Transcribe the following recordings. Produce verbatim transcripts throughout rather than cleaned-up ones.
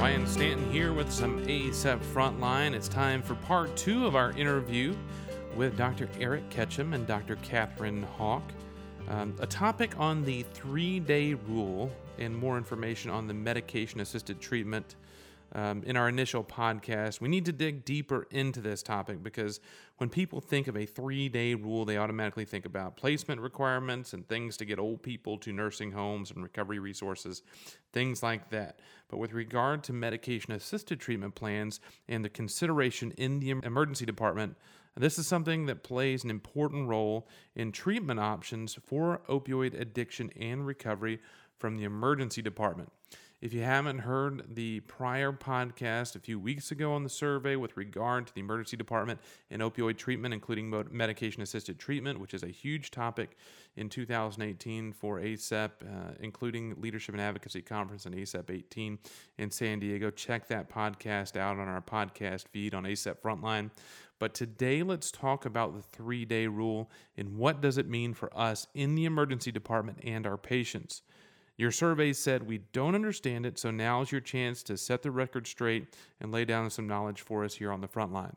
Ryan Stanton here with some A S A P Frontline. It's time for part two of our interview with Doctor Eric Ketchum and Doctor Catherine Hawk. Um, a topic on the three-day rule and more information on the medication-assisted treatment. Um, in our initial podcast, we need to dig deeper into this topic because when people think of a three-day rule, they automatically think about placement requirements and things to get old people to nursing homes and recovery resources, things like that. But with regard to medication-assisted treatment plans and the consideration in the emergency department, this is something that plays an important role in treatment options for opioid addiction and recovery from the emergency department. If you haven't heard the prior podcast a few weeks ago on the survey with regard to the emergency department and opioid treatment, including medication-assisted treatment, which is a huge topic in two thousand eighteen for A S A P, uh, including Leadership and Advocacy Conference and A S A P eighteen in San Diego. Check that podcast out on our podcast feed on A S A P Frontline. But today, let's talk about the three-day rule and what does it mean for us in the emergency department and our patients. Your survey said we don't understand it, so now's your chance to set the record straight and lay down some knowledge for us here on the front line.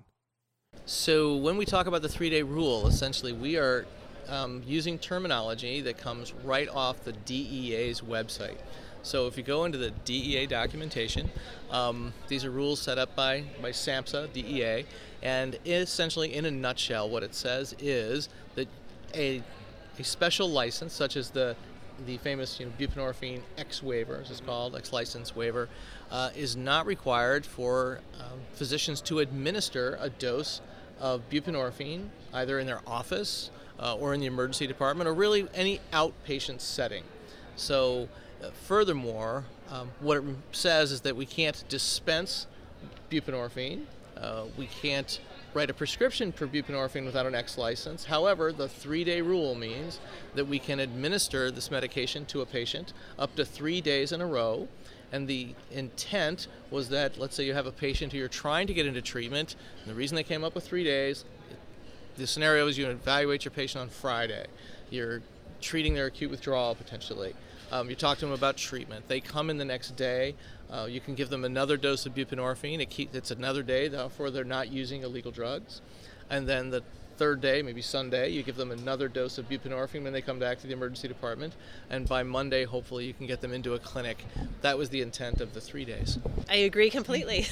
So when we talk about the three-day rule, essentially we are um, using terminology that comes right off the D E A's website. So if you go into the D E A documentation, um, these are rules set up by, by SAMHSA, D E A, and essentially in a nutshell what it says is that a, a special license, such as the the famous you know, buprenorphine X waiver, as it's called, X license waiver, uh, is not required for um, physicians to administer a dose of buprenorphine either in their office uh, or in the emergency department or really any outpatient setting. So uh, furthermore, um, what it says is that we can't dispense buprenorphine, uh, we can't write a prescription for buprenorphine without an X license. However, the three-day rule means that we can administer this medication to a patient up to three days in a row. And the intent was that, let's say you have a patient who you're trying to get into treatment, and the reason they came up with three days, the scenario is you evaluate your patient on Friday. You're treating their acute withdrawal potentially. Um, you talk to them about treatment. They come in the next day. Uh, you can give them another dose of buprenorphine. It keep, it's another day, therefore they're not using illegal drugs. And then the third day, maybe Sunday, you give them another dose of buprenorphine when they come back to the emergency department. And by Monday, hopefully, you can get them into a clinic. That was the intent of the three days. I agree completely.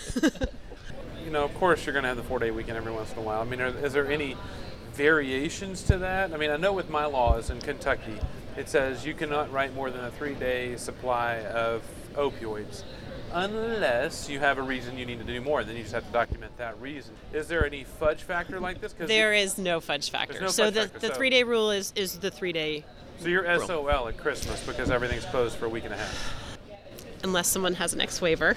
You know, of course, you're going to have the four-day weekend every once in a while. I mean, are, is there any variations to that? I mean, I know with my laws in Kentucky, it says you cannot write more than a three-day supply of opioids unless you have a reason you need to do more. Then you just have to document that reason. Is there any fudge factor like this? There is no fudge factor. No so fudge the, factor, the so. three-day rule is, is the three-day So you're rule. S O L at Christmas because everything's closed for a week and a half. Unless someone has an X waiver,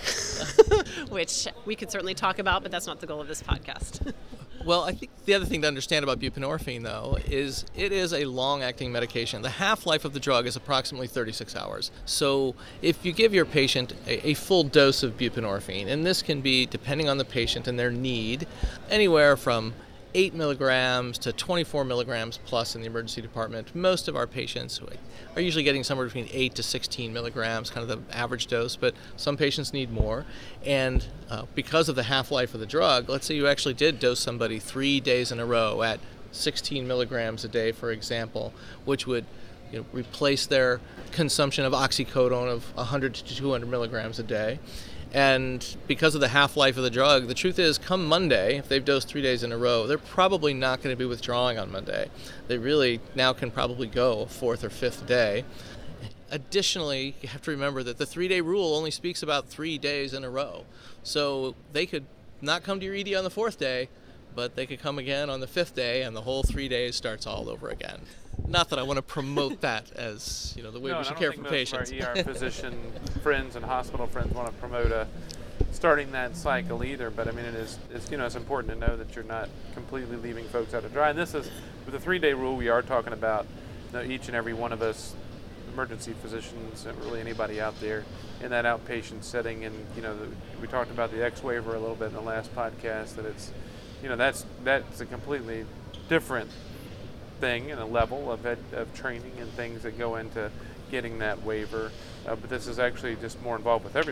which we could certainly talk about, but that's not the goal of this podcast. Well, I think the other thing to understand about buprenorphine, though, is it is a long-acting medication. The half-life of the drug is approximately thirty-six hours. So if you give your patient a, a full dose of buprenorphine, and this can be, depending on the patient and their need, anywhere from eight milligrams to twenty-four milligrams plus in the emergency department. Most of our patients are usually getting somewhere between eight to sixteen milligrams, kind of the average dose, but some patients need more. And uh, because of the half-life of the drug, let's say you actually did dose somebody three days in a row at sixteen milligrams a day, for example, which would you know, replace their consumption of oxycodone of one hundred to two hundred milligrams a day. And because of the half-life of the drug, the truth is, come Monday, if they've dosed three days in a row, they're probably not going to be withdrawing on Monday. They really now can probably go fourth or fifth day. Additionally, you have to remember that the three-day rule only speaks about three days in a row. So they could not come to your E D on the fourth day, but they could come again on the fifth day, and the whole three days starts all over again. Not that I want to promote that as, you know, the way no, we should I care don't for think patients. Most of our E R physician friends and hospital friends want to promote a, starting that cycle either. But I mean, it is, it's, you know, it's important to know that you're not completely leaving folks out to dry. And this is, with the three-day rule, we are talking about you know, each and every one of us, emergency physicians, and really anybody out there in that outpatient setting. And you know, the, we talked about the X waiver a little bit in the last podcast. That it's, you know, that's that's a completely different thing and a level of ed, of training and things that go into getting that waiver, uh, but this is actually just more involved with everybody.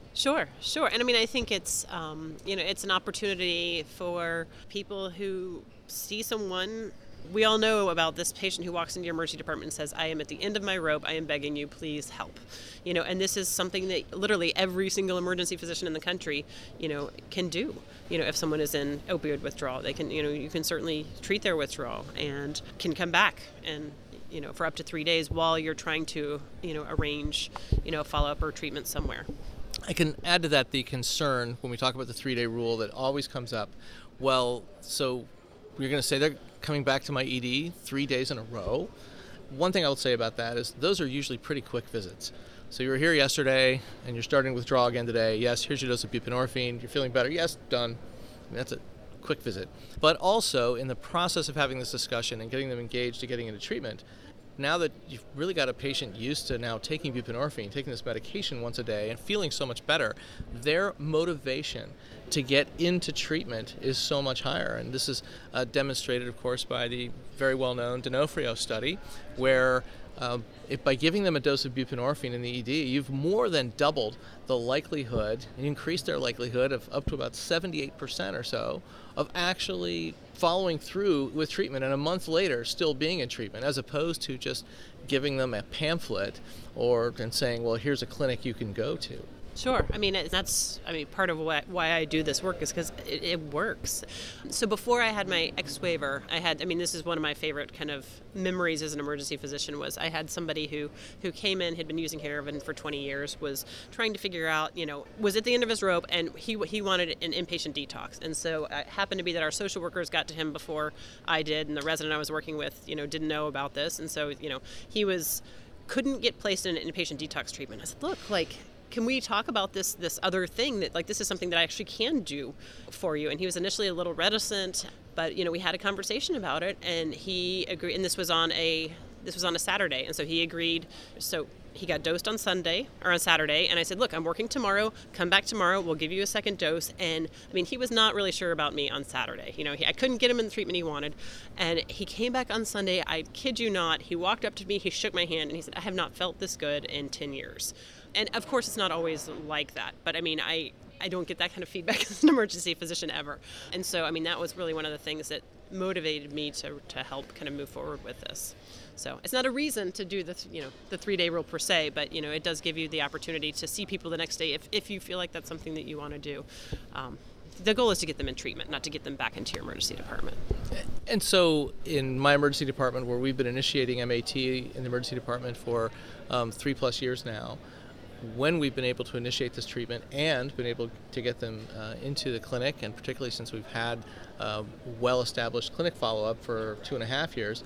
Sure, sure. And I mean, I think it's, um, you know, it's an opportunity for people who see someone. We all know about this patient who walks into your emergency department and says, I am at the end of my rope. I am begging you, please help. You know, and this is something that literally every single emergency physician in the country, you know, can do. You know, if someone is in opioid withdrawal, they can, you know, you can certainly treat their withdrawal and can come back and, you know, for up to three days while you're trying to, you know, arrange, you know, follow-up or treatment somewhere. I can add to that the concern when we talk about the three-day rule that always comes up. Well, so you're going to say they're coming back to my E D three days in a row. One thing I would say about that is those are usually pretty quick visits. So you were here yesterday and you're starting withdrawal again today. Yes, here's your dose of buprenorphine. You're feeling better. Yes, done. I mean, that's a quick visit. But also in the process of having this discussion and getting them engaged to getting into treatment, now that you've really got a patient used to now taking buprenorphine, taking this medication once a day and feeling so much better, their motivation to get into treatment is so much higher. And this is uh, demonstrated, of course, by the very well-known D'Onofrio study, where uh, if by giving them a dose of buprenorphine in the E D, you've more than doubled the likelihood, and increased their likelihood of up to about seventy-eight percent or so of actually following through with treatment and a month later still being in treatment, as opposed to just giving them a pamphlet or and saying, well, here's a clinic you can go to. Sure. I mean, it- that's, I mean, part of why, why I do this work is because it, it works. So before I had my X waiver, I had, I mean, this is one of my favorite kind of memories as an emergency physician was I had somebody who, who came in, had been using Haraven for twenty years, was trying to figure out, you know, was at the end of his rope, and he he wanted an inpatient detox. And so it happened to be that our social workers got to him before I did, and the resident I was working with, you know, didn't know about this. And so, you know, he was, couldn't get placed in an inpatient detox treatment. I said, look, like, can we talk about this this other thing that, like, this is something that I actually can do for you? And he was initially a little reticent, but, you know, we had a conversation about it, and he agreed. And this was on a this was on a Saturday, and so he agreed. So he got dosed on Sunday or on Saturday, and I said, look, I'm working tomorrow. Come back tomorrow. We'll give you a second dose. And I mean, he was not really sure about me on Saturday. You know, he, I couldn't get him in the treatment he wanted, and he came back on Sunday. I kid you not. He walked up to me. He shook my hand, and he said, I have not felt this good in ten years. And of course, it's not always like that. But I mean, I, I don't get that kind of feedback as an emergency physician ever. And so, I mean, that was really one of the things that motivated me to, to help kind of move forward with this. So it's not a reason to do the, you know, the three-day rule per se, but, you know, it does give you the opportunity to see people the next day if, if you feel like that's something that you want to do. Um, the goal is to get them in treatment, not to get them back into your emergency department. And so in my emergency department, where we've been initiating M A T in the emergency department for um, three plus years now, when we've been able to initiate this treatment and been able to get them uh, into the clinic, and particularly since we've had uh, well-established clinic follow-up for two and a half years,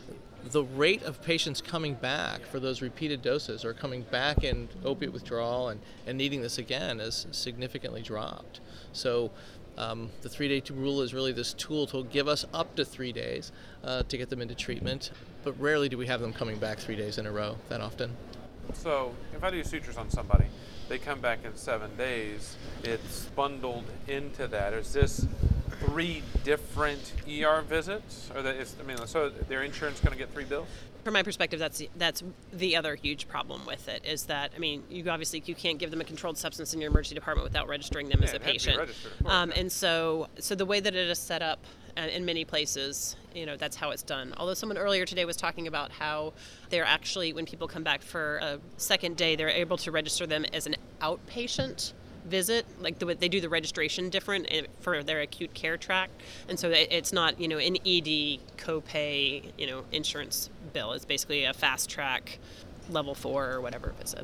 the rate of patients coming back for those repeated doses or coming back in opiate withdrawal and, and needing this again has significantly dropped. So um, the three-day rule is really this tool to give us up to three days uh, to get them into treatment, but rarely do we have them coming back three days in a row that often. So if I do sutures on somebody, they come back in seven days, it's bundled into that. Is this three different E R visits? Or that is, I mean, so their insurance going to get three bills? From my perspective, that's that's the other huge problem with it is that, I mean, you obviously you can't give them a controlled substance in your emergency department without registering them Yeah, as a it has to be patient. registered, of course, Um, yeah. and so, so the way that it is set up uh, in many places, you know, that's how it's done. Although someone earlier today was talking about how they're actually, when people come back for a second day, they're able to register them as an outpatient visit, like the, they do the registration different for their acute care track, and so it's not, you know, an E D copay, you know, insurance bill. It's basically a fast track level four or whatever visit.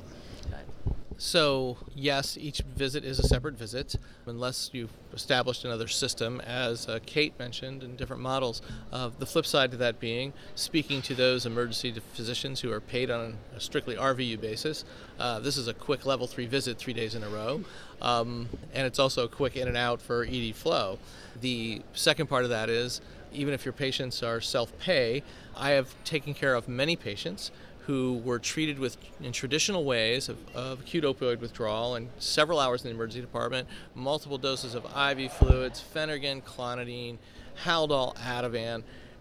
So yes, each visit is a separate visit, unless you've established another system, as uh, Kate mentioned in different models. Uh, the flip side to that being, speaking to those emergency physicians who are paid on a strictly R V U basis, uh, this is a quick level three visit three days in a row, um, and it's also a quick in and out for E D flow. The second part of that is, even if your patients are self-pay, I have taken care of many patients who were treated with in traditional ways of, of acute opioid withdrawal and several hours in the emergency department, multiple doses of I V fluids, Phenergan, Clonidine, Haldol, Ativan,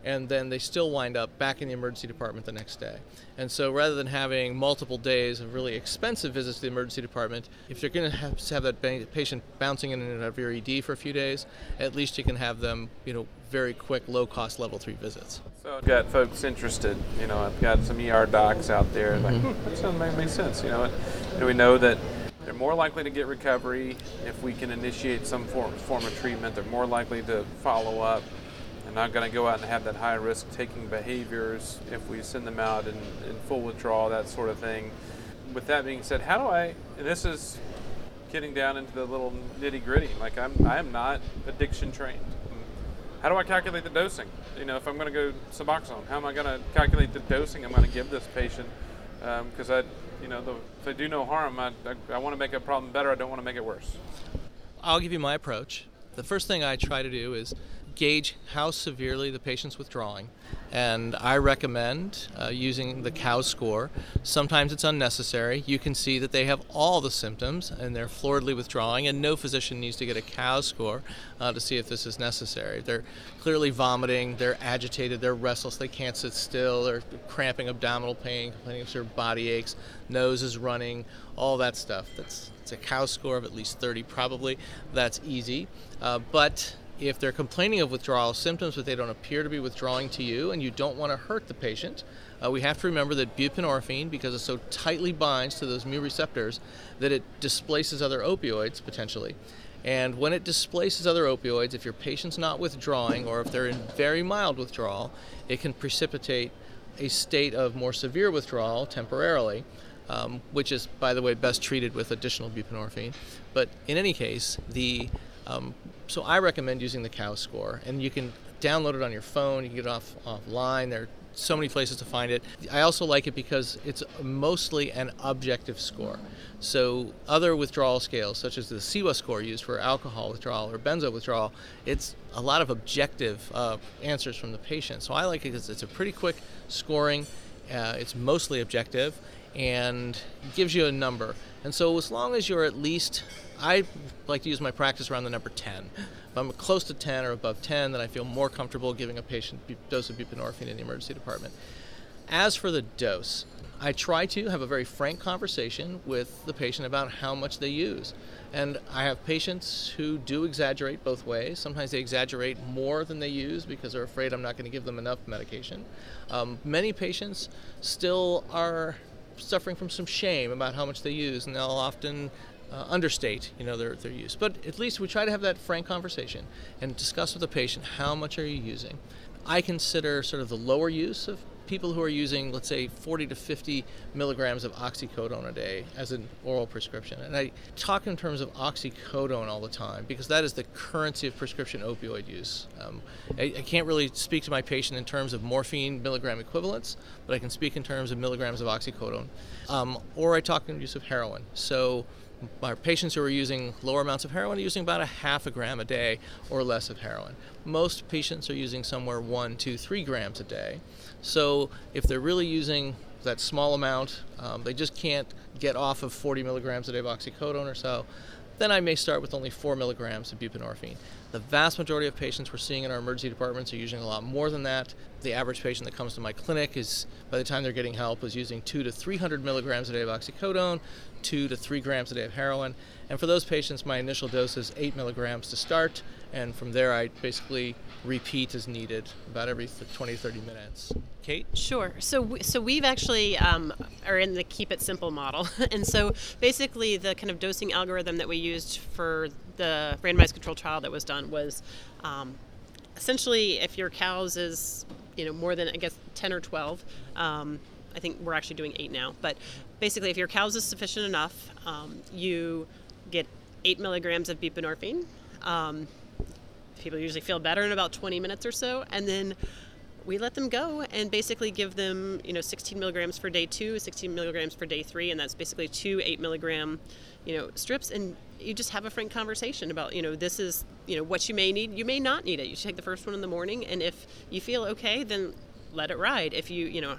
and then they still wind up back in the emergency department the next day. And so rather than having multiple days of really expensive visits to the emergency department, if you're going to have, have that patient bouncing in and out of your E D for a few days, at least you can have them, you know, very quick, low-cost level three visits. So I've got folks interested. You know, I've got some E R docs out there. Mm-hmm. Like, hmm, that sounds make, makes sense. You know, and, and we know that they're more likely to get recovery if we can initiate some form, form of treatment. They're more likely to follow up. They're not going to go out and have that high-risk taking behaviors if we send them out in, in full withdrawal, that sort of thing. With that being said, how do I, and this is getting down into the little nitty-gritty, like I'm, I am not addiction trained. How do I calculate the dosing? You know, if I'm going to go Suboxone, how am I going to calculate the dosing I'm going to give this patient? Because um, I, you know, the, if they do no harm, I, I, I want to make a problem better. I don't want to make it worse. I'll give you my approach. The first thing I try to do is gauge how severely the patient's withdrawing, and I recommend uh, using the C O W S score. Sometimes it's unnecessary. You can see that they have all the symptoms and they're floridly withdrawing, and no physician needs to get a C O W S score uh, to see if this is necessary. They're clearly vomiting, they're agitated, they're restless, they can't sit still, they're cramping, abdominal pain, complaining of their body aches, nose is running, all that stuff. That's it's a C O W S score of at least thirty probably. That's easy, uh, but if they're complaining of withdrawal symptoms but they don't appear to be withdrawing to you and you don't want to hurt the patient, uh, we have to remember that buprenorphine, because it so tightly binds to those mu receptors, that it displaces other opioids potentially. And when it displaces other opioids, if your patient's not withdrawing or if they're in very mild withdrawal, it can precipitate a state of more severe withdrawal temporarily, um, which is, by the way, best treated with additional buprenorphine. But in any case, the um, so I recommend using the C O W S score, and you can download it on your phone, you can get it off offline. There are so many places to find it. I also like it because it's mostly an objective score. So other withdrawal scales, such as the C W A score used for alcohol withdrawal or benzo withdrawal, it's a lot of objective uh, answers from the patient. So I like it because it's a pretty quick scoring, uh, it's mostly objective, and gives you a number. And so as long as you're at least, I like to use my practice around the number ten. If I'm close to ten or above ten, then I feel more comfortable giving a patient a dose of buprenorphine in the emergency department. As for the dose, I try to have a very frank conversation with the patient about how much they use. And I have patients who do exaggerate both ways. Sometimes they exaggerate more than they use because they're afraid I'm not going to give them enough medication. Um, many patients still are suffering from some shame about how much they use, and they'll often uh, understate, you know, their, their use. But at least we try to have that frank conversation and discuss with the patient, how much are you using? I consider sort of the lower use of people who are using, let's say, forty to fifty milligrams of oxycodone a day as an oral prescription. And I talk in terms of oxycodone all the time because that is the currency of prescription opioid use. Um, I, I can't really speak to my patient in terms of morphine milligram equivalents, but I can speak in terms of milligrams of oxycodone. Um, or I talk in use of heroin. So our patients who are using lower amounts of heroin are using about a half a gram a day or less of heroin. Most patients are using somewhere one, two, three grams a day. So if they're really using that small amount, um, they just can't get off of forty milligrams a day of oxycodone or so, then I may start with only four milligrams of buprenorphine. The vast majority of patients we're seeing in our emergency departments are using a lot more than that. The average patient that comes to my clinic is, by the time they're getting help, is using two to three hundred milligrams a day of oxycodone, two to three grams a day of heroin. And for those patients, my initial dose is eight milligrams to start, and from there I basically repeat as needed about every twenty to thirty minutes. Kate? Sure. So, we, so we've actually um, are in the Keep It Simple model, and so basically the kind of dosing algorithm that we used for the randomized controlled trial that was done was um, essentially if your C O W S is, you know, more than I guess ten or twelve. Um, I think we're actually doing eight now, but basically if your C O W S is sufficient enough, um, you get eight milligrams of buprenorphine. Um, people usually feel better in about twenty minutes or so, and then we let them go and basically give them, you know, sixteen milligrams for day two, sixteen milligrams for day three, and that's basically two eight milligram, you know, strips. And you just have a frank conversation about, you know, this is, you know, what you may need. You may not need it. You should take the first one in the morning, and if you feel okay, then let it ride. If you, you know,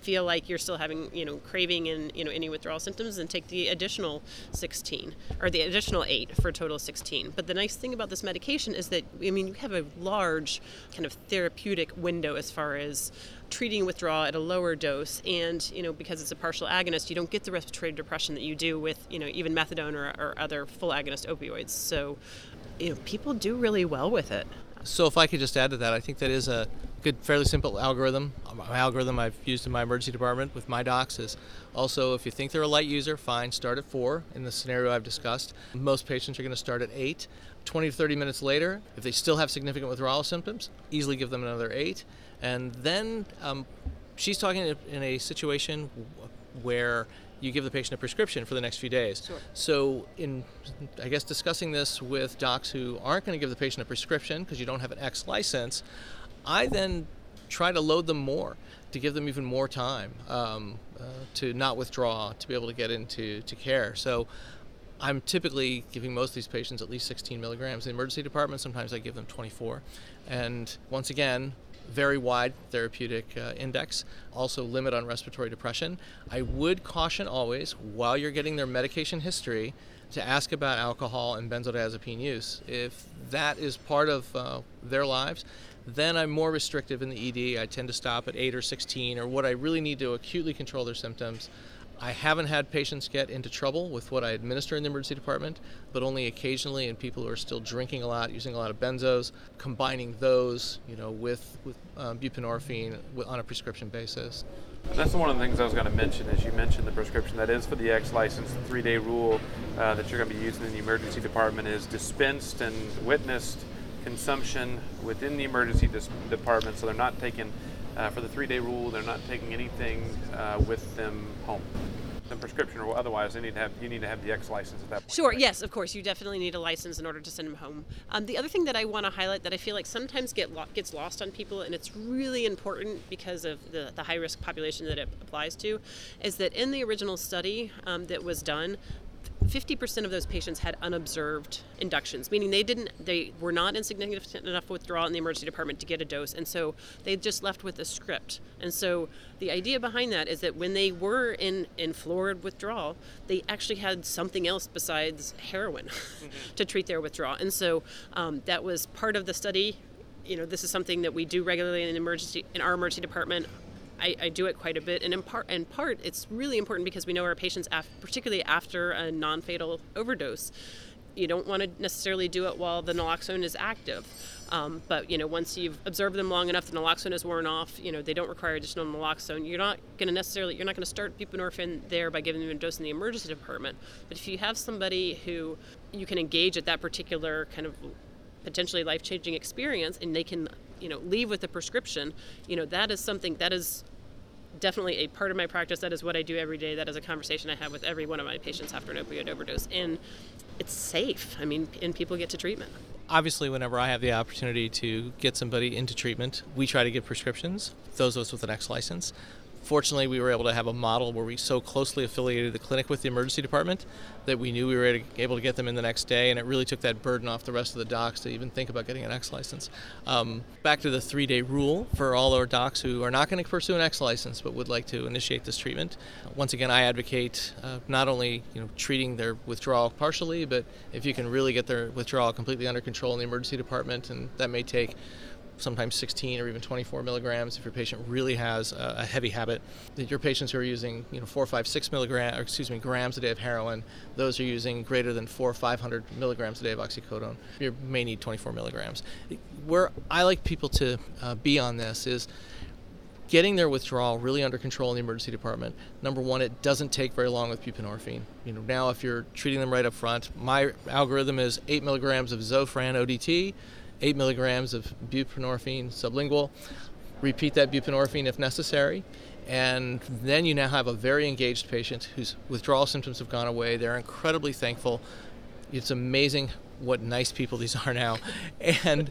feel like you're still having, you know, craving and, you know, any withdrawal symptoms, then take the additional sixteen or the additional eight for a total of sixteen. But the nice thing about this medication is that, I mean, you have a large kind of therapeutic window as far as treating withdrawal at a lower dose, and, you know, because it's a partial agonist, you don't get the respiratory depression that you do with, you know, even methadone or, or other full agonist opioids. So, you know, people do really well with it. So if I could just add to that, I think that is a good, fairly simple algorithm. My algorithm I've used in my emergency department with my docs is also, if you think they're a light user, fine, start at four in the scenario I've discussed. Most patients are going to start at eight. twenty to thirty minutes later, if they still have significant withdrawal symptoms, easily give them another eight. And then um, she's talking in a situation where you give the patient a prescription for the next few days. Sure. So in, I guess, discussing this with docs who aren't going to give the patient a prescription because you don't have an X license, I then try to load them more to give them even more time um, uh, to not withdraw, to be able to get into to care. So I'm typically giving most of these patients at least sixteen milligrams. In the emergency department, sometimes I give them twenty-four. And once again, very wide therapeutic uh, index, also limit on respiratory depression. I would caution always, while you're getting their medication history, to ask about alcohol and benzodiazepine use. If that is part of uh, their lives, then I'm more restrictive in the E D. I tend to stop at eight or sixteen, or what I really need to acutely control their symptoms. I haven't had patients get into trouble with what I administer in the emergency department, but only occasionally in people who are still drinking a lot, using a lot of benzos, combining those, you know, with, with um, buprenorphine on a prescription basis. That's one of the things I was going to mention, is you mentioned the prescription that is for the X license. The three-day rule uh, that you're going to be using in the emergency department is dispensed and witnessed consumption within the emergency dis- department, so they're not taking, uh, for the three-day rule, they're not taking anything uh, with them home. The prescription or otherwise, they need to have, you need to have the X license at that point. Sure, yes, of course. You definitely need a license in order to send them home. Um, the other thing that I want to highlight that I feel like sometimes get lo- gets lost on people, and it's really important because of the, the high-risk population that it applies to, is that in the original study um, that was done, fifty percent of those patients had unobserved inductions, meaning they didn't, they were not in significant enough withdrawal in the emergency department to get a dose, and so they just left with a script. And so the idea behind that is that when they were in, in florid withdrawal, they actually had something else besides heroin mm-hmm. to treat their withdrawal. And so um, that was part of the study. You know, this is something that we do regularly in emergency in our emergency department. I, I do it quite a bit, and in part, in part, it's really important because we know our patients, af- particularly after a non-fatal overdose, you don't want to necessarily do it while the naloxone is active. Um, but, you know, once you've observed them long enough, the naloxone is worn off, you know, they don't require additional naloxone. You're not going to necessarily, you're not going to start buprenorphine there by giving them a dose in the emergency department. But if you have somebody who you can engage at that particular kind of potentially life-changing experience, and they can, you know, leave with a prescription, you know, that is something that is definitely a part of my practice. That is what I do every day. That is a conversation I have with every one of my patients after an opioid overdose. And it's safe. I mean, and people get to treatment. Obviously, whenever I have the opportunity to get somebody into treatment, we try to give prescriptions, those of us with an X license. Fortunately, we were able to have a model where we so closely affiliated the clinic with the emergency department that we knew we were able to get them in the next day, and it really took that burden off the rest of the docs to even think about getting an X license. Um, back to the three-day rule for all our docs who are not going to pursue an X license but would like to initiate this treatment. Once again, I advocate uh, not only, you know, treating their withdrawal partially, but if you can really get their withdrawal completely under control in the emergency department, and that may take sometimes sixteen or even twenty-four milligrams if your patient really has a, a heavy habit. Your patients who are using, you know, four, five, six milligrams, or excuse me, grams a day of heroin, those are using greater than four or five hundred milligrams a day of oxycodone. You may need twenty-four milligrams. Where I like people to uh, be on this is getting their withdrawal really under control in the emergency department. Number one, it doesn't take very long with buprenorphine. You know, now if you're treating them right up front, my algorithm is eight milligrams of Zofran O D T, eight milligrams of buprenorphine sublingual. Repeat that buprenorphine if necessary. And then you now have a very engaged patient whose withdrawal symptoms have gone away. They're incredibly thankful. It's amazing what nice people these are now, and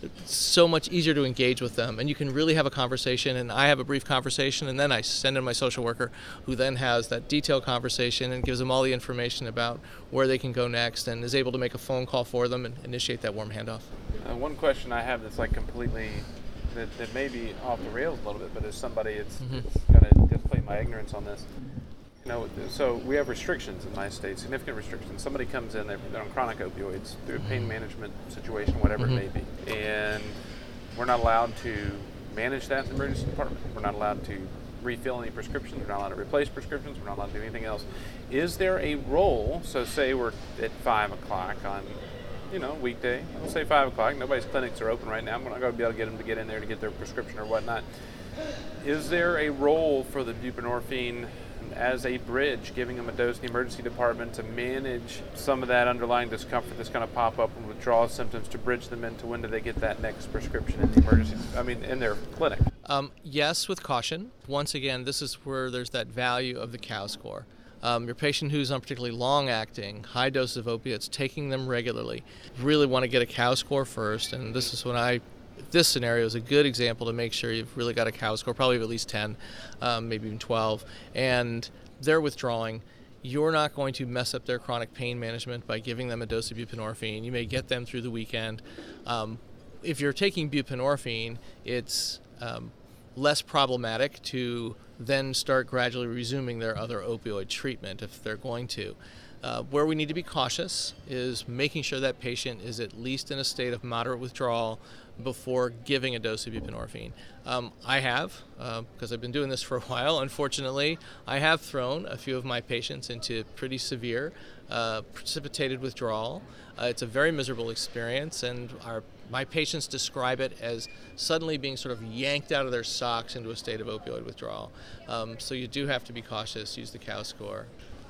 so much easier to engage with them. And you can really have a conversation, and I have a brief conversation, and then I send in my social worker, who then has that detailed conversation and gives them all the information about where they can go next, and is able to make a phone call for them and initiate that warm handoff. Uh, one question I have that's like completely, that, that may be off the rails a little bit, but as somebody, it's, Mm-hmm. it's kind of just put my ignorance on this. You know, so we have restrictions in the United States, significant restrictions. Somebody comes in, they're, they're on chronic opioids through a pain management situation, whatever mm-hmm. it may be, and we're not allowed to manage that in the emergency department. We're not allowed to refill any prescriptions. We're not allowed to replace prescriptions. We're not allowed to do anything else. Is there a role? So say we're at five o'clock on, you know, weekday. Let's say five o'clock. Nobody's clinics are open right now. We're not going to be able to get them to get in there to get their prescription or whatnot. Is there a role for the buprenorphine as a bridge, giving them a dose in the emergency department to manage some of that underlying discomfort that's going to pop up and withdrawal symptoms, to bridge them into when do they get that next prescription in the emergency, I mean, in their clinic? Um, yes, with caution. Once again, this is where there's that value of the COW score. Um, your patient who's on particularly long-acting, high doses of opiates, taking them regularly, really want to get a COW score first, and this is when I this scenario is a good example to make sure you've really got a COW score, probably of at least ten, um, maybe even twelve, and they're withdrawing. You're not going to mess up their chronic pain management by giving them a dose of buprenorphine. You may get them through the weekend. Um, if you're taking buprenorphine, it's um, less problematic to then start gradually resuming their other opioid treatment if they're going to. Uh, where we need to be cautious is making sure that patient is at least in a state of moderate withdrawal before giving a dose of buprenorphine. Um, I have, uh, because I've been doing this for a while, unfortunately, I have thrown a few of my patients into pretty severe uh, precipitated withdrawal. Uh, it's a very miserable experience, and our my patients describe it as suddenly being sort of yanked out of their socks into a state of opioid withdrawal. Um, so you do have to be cautious, use the COW score.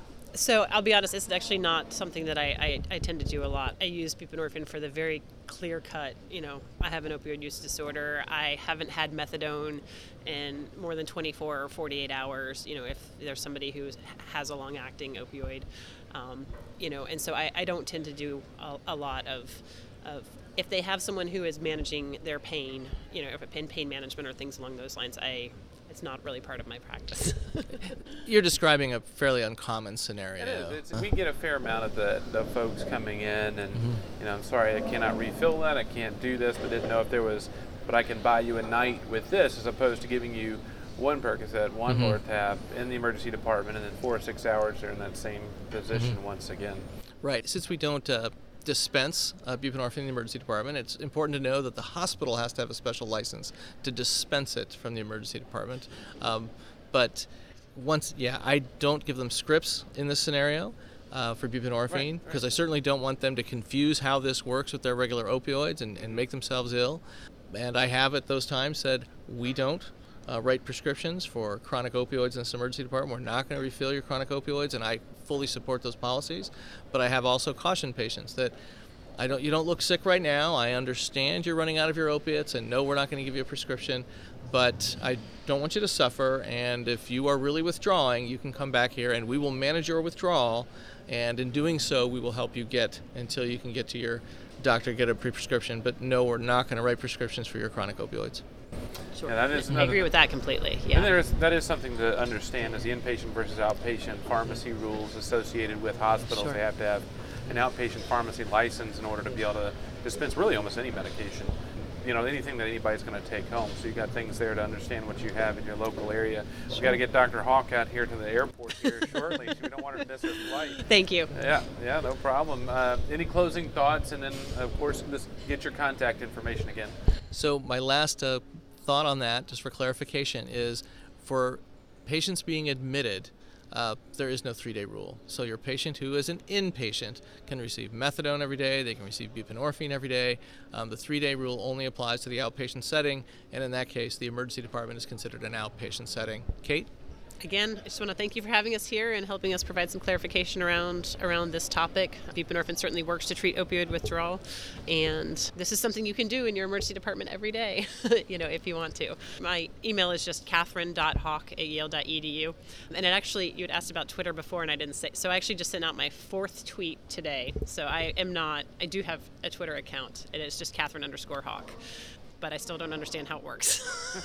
So I'll be honest, it's actually not something that I, I, I tend to do a lot. I use buprenorphine for the very clear cut, you know, I have an opioid use disorder. I haven't had methadone in more than twenty-four or forty-eight hours, you know, if there's somebody who has a long-acting opioid, um, you know, and so I, I don't tend to do a, a lot of, of, if they have someone who is managing their pain, you know, if it pain, pain management or things along those lines, I it's not really part of my practice. You're describing a fairly uncommon scenario. It is. It's, we get a fair amount of the, the folks coming in and, mm-hmm. you know, I'm sorry, I cannot refill that, I can't do this, but didn't know if there was, but I can buy you a night with this, as opposed to giving you one Percocet, one mm-hmm. Lortab in the emergency department, and then four or six hours they're in that same position mm-hmm. once again. Right. Since we don't uh, dispense uh, buprenorphine in the emergency department, it's important to know that the hospital has to have a special license to dispense it from the emergency department. Um, but once, yeah, I don't give them scripts in this scenario uh, for buprenorphine, because right, right. I certainly don't want them to confuse how this works with their regular opioids and, and make themselves ill. And I have at those times said, we don't uh, write prescriptions for chronic opioids in this emergency department. We're not going to refill your chronic opioids, and I fully support those policies. But I have also cautioned patients that I don't, you don't look sick right now. I understand you're running out of your opiates, and no, we're not going to give you a prescription, but I don't want you to suffer. And if you are really withdrawing, you can come back here, and we will manage your withdrawal. And in doing so, we will help you get until you can get to your doctor, get a prescription. But no, we're not going to write prescriptions for your chronic opioids. Sure. Yeah, that is I agree with that completely. Yeah. And there is, that is something to understand, as the inpatient versus outpatient pharmacy rules associated with hospitals. Sure. They have to have an outpatient pharmacy license in order to be able to dispense really almost any medication. You know, anything that anybody's going to take home. So you got things there to understand what you have in your local area. Sure. We got to get Doctor Hawk out here to the airport here shortly, so we don't want her to miss her flight. Thank you. Yeah, yeah, no problem. Uh, any closing thoughts, and then of course, just get your contact information again. So my last uh, thought on that, just for clarification, is for patients being admitted, uh, there is no three-day rule. So your patient who is an inpatient can receive methadone every day, they can receive buprenorphine every day. Um, the three-day rule only applies to the outpatient setting, and in that case, the emergency department is considered an outpatient setting. Kate? Again, I just want to thank you for having us here and helping us provide some clarification around around this topic. Buprenorphine certainly works to treat opioid withdrawal, and this is something you can do in your emergency department every day, you know, if you want to. My email is just catherine dot hawk at yale dot e d u. And it actually, you had asked about Twitter before, and I didn't say, so I actually just sent out my fourth tweet today. So I am not, I do have a Twitter account, and it's just Catherine underscore Hawk, but I still don't understand how it works.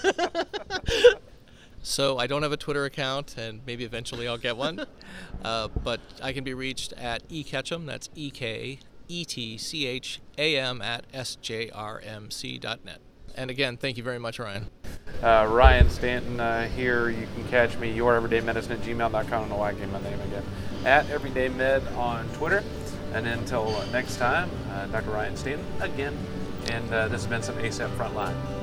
So I don't have a Twitter account, and maybe eventually I'll get one. uh, but I can be reached at eketcham, that's E K E T C H A M at S J R M C dot net. And again, thank you very much, Ryan. Uh, Ryan Stanton uh, here. You can catch me, your everyday medicine at gmail dot com. I don't know why I gave my name again. At everydaymed on Twitter. And until next time, uh, Doctor Ryan Stanton again. And uh, this has been some ASAP Frontline.